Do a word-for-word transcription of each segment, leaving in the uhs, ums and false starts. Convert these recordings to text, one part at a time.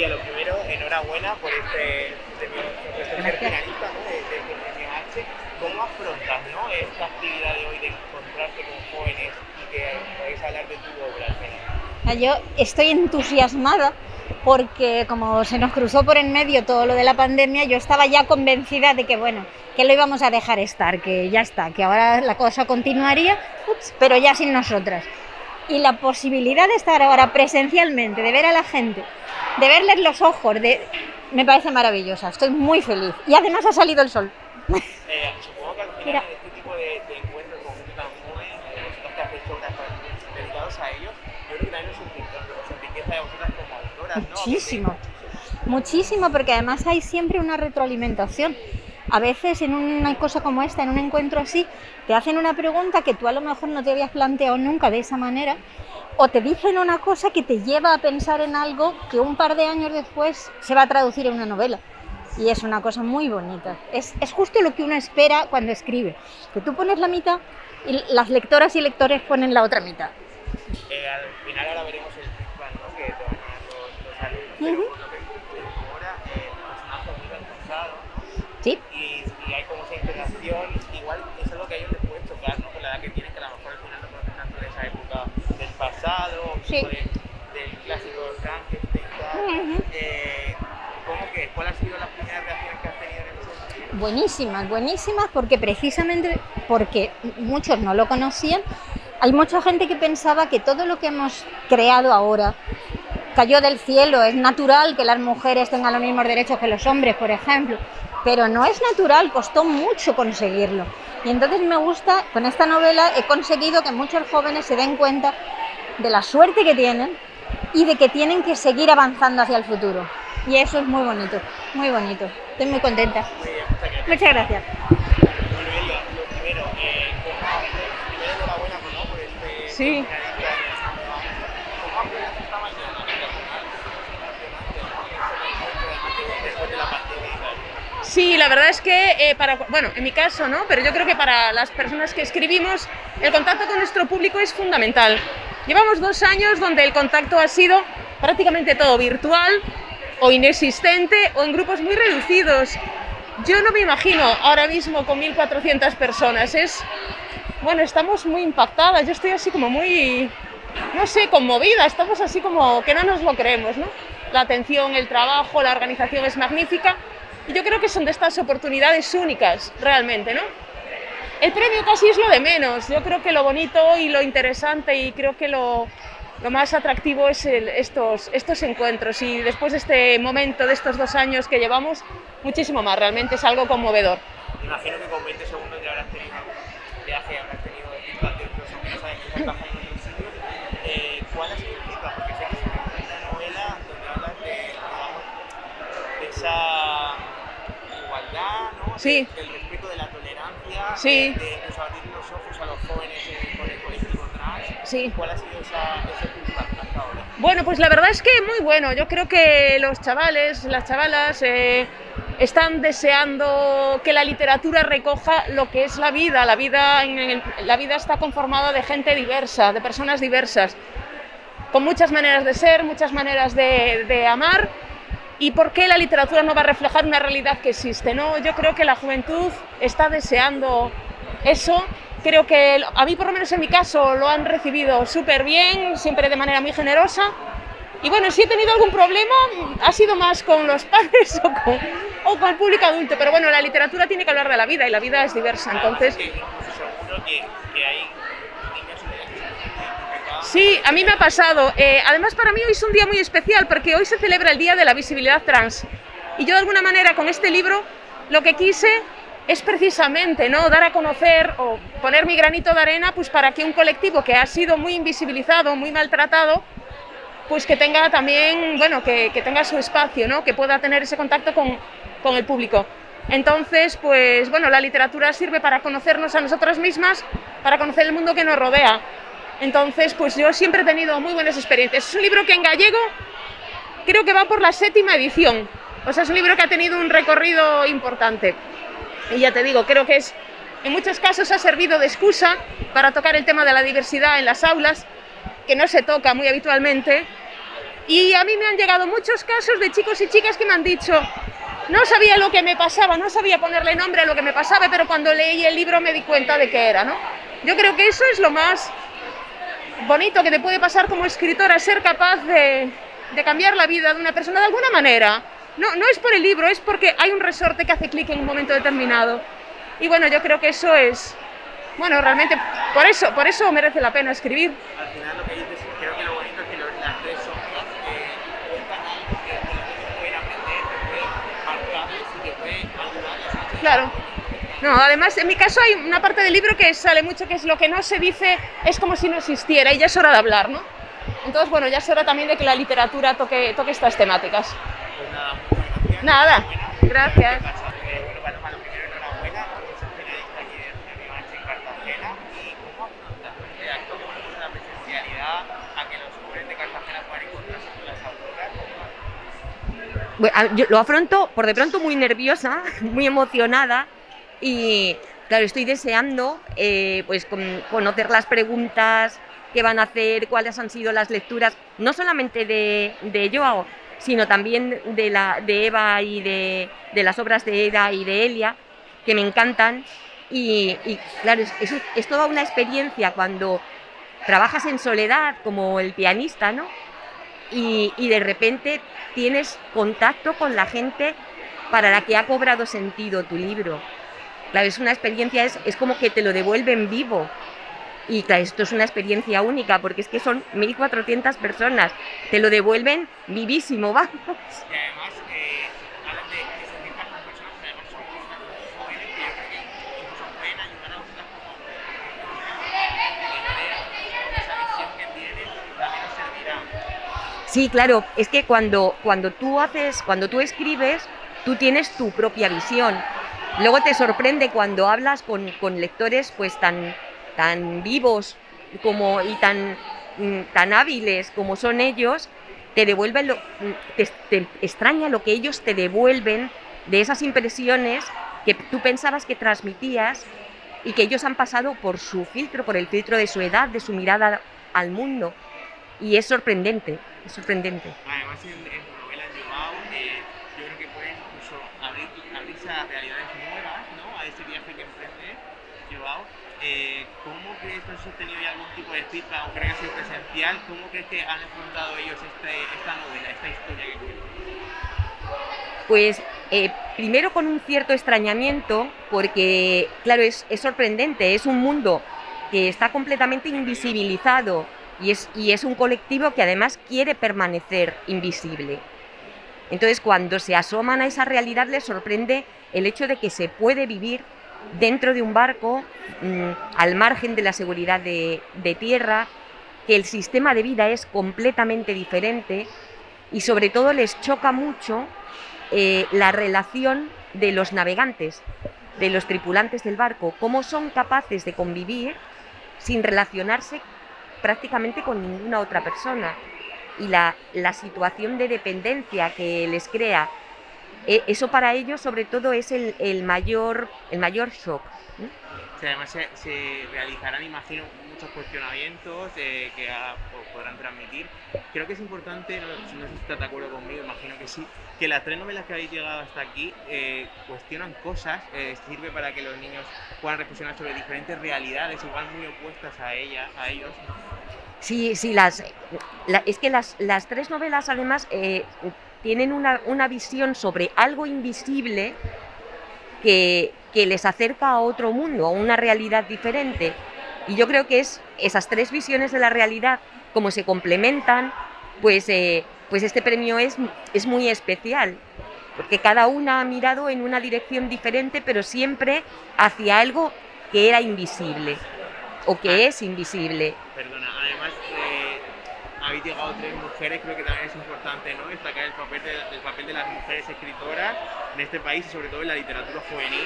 Noelia, lo primero, enhorabuena por este premio, por este ser finalista, ¿no? de, de, de Premio H. ¿Cómo afrontas, ¿no? esta actividad de hoy de encontrarte con jóvenes y que podáis hablar de tu obra al final? Yo estoy entusiasmada porque como se nos cruzó por en medio todo lo de la pandemia, yo estaba ya convencida de que, bueno, que lo íbamos a dejar estar, que ya está, que ahora la cosa continuaría, ups, pero ya sin nosotras. Y la posibilidad de estar ahora presencialmente, de ver a la gente, de verles los ojos, de... me parece maravillosa, estoy muy feliz. Y además ha salido el sol. Eh, supongo que al final Mira. este tipo de, de encuentros con gente tan joven, eh, vosotros que hacéis obras dedicados a ellos, yo creo que también os enriquece a vosotras como autoras, ¿no? Muchísimo, muchísimo, porque además hay siempre una retroalimentación. A veces en una cosa como esta, en un encuentro así, te hacen una pregunta que tú a lo mejor no te habías planteado nunca de esa manera, o te dicen una cosa que te lleva a pensar en algo que un par de años después se va a traducir en una novela. Y es una cosa muy bonita. Es, es justo lo que uno espera cuando escribe, que tú pones la mitad y las lectoras y lectores ponen la otra mitad. Eh, al final ahora veremos el feedback, ¿no? que te van a dar los, los alumnos, pero uh-huh. por lo que dices ahora, eh, el personaje es muy bien pensado, ¿no? Sí. Y, y hay como esa integración, igual eso es lo que a ellos les puede chocar, ¿no? Con la edad que tienen, que a lo mejor al final no conocen tanto de esa época del pasado, sí. de, del clásico Frankenstein y tal. Uh-huh. eh, ¿Cómo que? ¿Cuál ha sido las primeras reacciones que has tenido en ese sentido? Buenísimas, buenísimas, porque precisamente porque muchos no lo conocían, hay mucha gente que pensaba que todo lo que hemos creado ahora cayó del cielo, es natural que las mujeres tengan los mismos derechos que los hombres, por ejemplo, pero no es natural, costó mucho conseguirlo. Y entonces me gusta, con esta novela he conseguido que muchos jóvenes se den cuenta de la suerte que tienen y de que tienen que seguir avanzando hacia el futuro. Y eso es muy bonito, muy bonito. Estoy muy contenta. Muy bien, muchas gracias. Muchas gracias. Noelia, lo primero, eh, primero enhorabuena ¿no? por este... Sí. ¿Cómo afrontas esta mañana? Después de la pandemia. Sí, la verdad es que, eh, para, bueno, en mi caso, ¿no? Pero yo creo que para las personas que escribimos, el contacto con nuestro público es fundamental. Llevamos dos años donde el contacto ha sido prácticamente todo virtual, o inexistente, o en grupos muy reducidos. Yo no me imagino ahora mismo con mil cuatrocientas personas. Es, bueno, estamos muy impactadas. Yo estoy así como muy, no sé, conmovida. Estamos así como que no nos lo creemos, ¿no? La atención, el trabajo, la organización es magnífica. Y yo creo que son de estas oportunidades únicas, realmente, ¿no? El premio casi es lo de menos. Yo creo que lo bonito y lo interesante y creo que lo... Lo más atractivo es el, estos, estos encuentros y después de este momento, de estos dos años que llevamos, muchísimo más, realmente es algo conmovedor. Imagino que con veinte segundos ya habrás tenido algún viaje, habrás tenido feedback de otros amigos, sabes que estás trabajando en otros sitios. Eh, ¿Cuál ha sido el feedback? Porque sé que es una novela donde hablas de, digamos, de esa igualdad, ¿no? Sí. Del respeto, de la tolerancia, sí. de, de incluso abrir los ojos a los jóvenes eh, con el colectivo trans. Sí. ¿Cuál ha sido esa, ese feedback hasta ahora? Bueno, pues la verdad es que muy bueno. Yo creo que los chavales, las chavalas eh, están deseando que la literatura recoja lo que es la vida. La vida, en el, la vida está conformada de gente diversa, de personas diversas, con muchas maneras de ser, muchas maneras de, de amar. ¿Y por qué la literatura no va a reflejar una realidad que existe? ¿No? Yo creo que la juventud está deseando eso. Creo que a mí, por lo menos en mi caso, lo han recibido súper bien, siempre de manera muy generosa. Y bueno, si he tenido algún problema, ha sido más con los padres o con, o con el público adulto. Pero bueno, la literatura tiene que hablar de la vida y la vida es diversa, entonces... Seguro que, que hay niños y niñas. Sí, a mí me ha pasado. Eh, además, para mí hoy es un día muy especial porque hoy se celebra el Día de la Visibilidad Trans. Y yo, de alguna manera, con este libro, lo que quise... es precisamente, ¿no?, dar a conocer o poner mi granito de arena pues para que un colectivo que ha sido muy invisibilizado, muy maltratado, pues que tenga también, bueno, que, que tenga su espacio, ¿no?, que pueda tener ese contacto con, con el público. Entonces, pues bueno, la literatura sirve para conocernos a nosotras mismas, para conocer el mundo que nos rodea. Entonces, pues yo siempre he tenido muy buenas experiencias. Es un libro que en gallego creo que va por la séptima edición. O sea, es un libro que ha tenido un recorrido importante. Y ya te digo, creo que es, en muchos casos ha servido de excusa para tocar el tema de la diversidad en las aulas, que no se toca muy habitualmente, Y a mí me han llegado muchos casos de chicos y chicas que me han dicho, no sabía lo que me pasaba, no sabía ponerle nombre a lo que me pasaba, pero cuando leí el libro me di cuenta de qué era, ¿no? Yo creo que eso es lo más bonito que te puede pasar como escritora, ser capaz de, de cambiar la vida de una persona de alguna manera. No, no es por el libro, es porque hay un resorte que hace clic en un momento determinado. Y bueno, yo creo que eso es, bueno, realmente por eso, por eso merece la pena escribir. Al final lo que dices, creo que lo bonito es que los, las tres sombras eh, cuentan algo que, que los niños pueden aprender, que pueden marcarles y que pueden ayudarles. Claro. No, además, en mi caso hay una parte del libro que sale mucho, que es lo que no se dice, es como si no existiera, y ya es hora de hablar, ¿no? Entonces, bueno, ya es hora también de que la literatura toque, toque estas temáticas. Pues nada, muchas gracias. Nada, gracias. Eh, bueno, Paloma, lo primero, enhorabuena, porque sos periodista aquí de Rioja en Cartagena. ¿Y cómo afrontas este acto que ponemos la presencialidad a que los jóvenes de Cartagena puedan encontrarse con las autoras? Bueno, yo lo afronto por de pronto muy nerviosa, muy emocionada y claro, estoy deseando eh, pues con, conocer las preguntas que van a hacer, cuáles han sido las lecturas, no solamente de, de Joao, sino también de, la, de Eva y de, de las obras de Eda y de Elia, que me encantan. Y, y claro, es, es, es toda una experiencia cuando trabajas en soledad como el pianista, ¿no? Y, y de repente tienes contacto con la gente para la que ha cobrado sentido tu libro. Claro, es una experiencia, es, es como que te lo devuelven vivo. Y claro, esto es una experiencia única, porque es que son mil cuatrocientas personas, te lo devuelven vivísimo, vamos. Y además, eh, hablan de que se fijan con personas que además son jóvenes, que yo creo que incluso pueden ayudar a otras como esa visión que tienen, también nos servirá. Sí, claro, es que cuando, cuando tú haces, cuando tú escribes, tú tienes tu propia visión. Luego te sorprende cuando hablas con, con lectores pues tan, tan vivos como, y tan, tan hábiles como son ellos, te devuelven lo, te, te extraña lo que ellos te devuelven de esas impresiones que tú pensabas que transmitías y que ellos han pasado por su filtro, por el filtro de su edad, de su mirada al mundo. Y es sorprendente, es sorprendente. Además, en, en tu novela Joao, eh, yo creo que puedes incluso abrir, abrirse a realidades nuevas, ¿no? A ese viaje que emprende Joao. Eh, ¿Cómo crees que has tenido ya algún tipo de feedback o crees que ha sido presencial? ¿Cómo crees que han afrontado ellos este, esta novela, esta historia que cuentas? Pues eh, primero con un cierto extrañamiento, porque claro, es, es sorprendente, es un mundo que está completamente invisibilizado y es, y es un colectivo que además quiere permanecer invisible. Entonces, cuando se asoman a esa realidad, les sorprende el hecho de que se puede vivir dentro de un barco, mmm, al margen de la seguridad de, de tierra, que el sistema de vida es completamente diferente y sobre todo les choca mucho eh, la relación de los navegantes, de los tripulantes del barco, cómo son capaces de convivir sin relacionarse prácticamente con ninguna otra persona y la, la situación de dependencia que les crea. Eso para ellos sobre todo es el, el, mayor, el mayor shock. ¿eh? O sea, además se, se realizarán, imagino, muchos cuestionamientos eh, que a, podrán transmitir. Creo que es importante, no, no sé si estás de acuerdo conmigo, imagino que sí, que las tres novelas que habéis llegado hasta aquí eh, cuestionan cosas, eh, sirve para que los niños puedan reflexionar sobre diferentes realidades, igual muy opuestas a ellas, a ellos. Sí, sí, las, la, es que las, las tres novelas además eh, tienen una, una visión sobre algo invisible que, que les acerca a otro mundo, a una realidad diferente. Y yo creo que es esas tres visiones de la realidad, como se complementan, pues, eh, pues este premio es, es muy especial, porque cada una ha mirado en una dirección diferente, pero siempre hacia algo que era invisible, o que es invisible. Perdona, además eh, habéis llegado tres mujeres, creo que también es importante, ¿no?, destacar el papel de, el papel de las mujeres escritoras en este país y sobre todo en la literatura juvenil.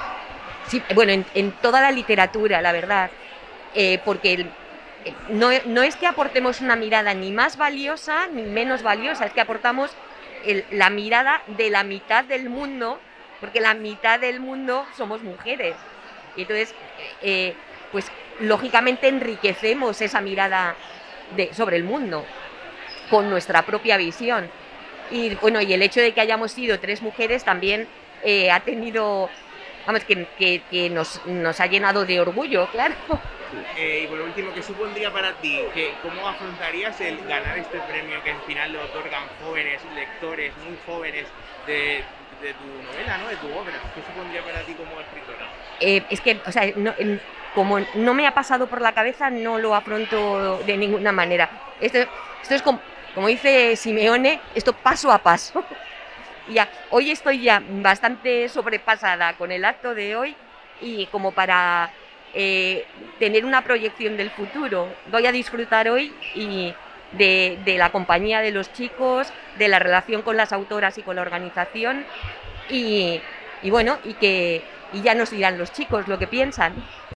Sí, bueno, en, en toda la literatura, la verdad, eh, porque el, no, no es que aportemos una mirada ni más valiosa ni menos valiosa, es que aportamos el, la mirada de la mitad del mundo, porque la mitad del mundo somos mujeres. Y entonces, eh, pues lógicamente enriquecemos esa mirada de, sobre el mundo. con nuestra propia visión. Y bueno, y el hecho de que hayamos sido tres mujeres también eh, ha tenido, vamos, que, que, que nos, nos ha llenado de orgullo, claro. Eh, y por último, ¿qué supondría para ti? Que, ¿Cómo afrontarías el ganar este premio que al final lo otorgan jóvenes, lectores, muy jóvenes de, de tu novela, ¿no? De tu obra? ¿Qué supondría para ti como escritora? Eh, es que, o sea, no, como no me ha pasado por la cabeza, no lo afronto de ninguna manera. Esto, esto es como, como dice Simeone, esto paso a paso. Ya, hoy estoy ya bastante sobrepasada con el acto de hoy y como para eh, tener una proyección del futuro. Voy a disfrutar hoy y de, de la compañía de los chicos, de la relación con las autoras y con la organización y, y bueno, y que y ya nos dirán los chicos lo que piensan.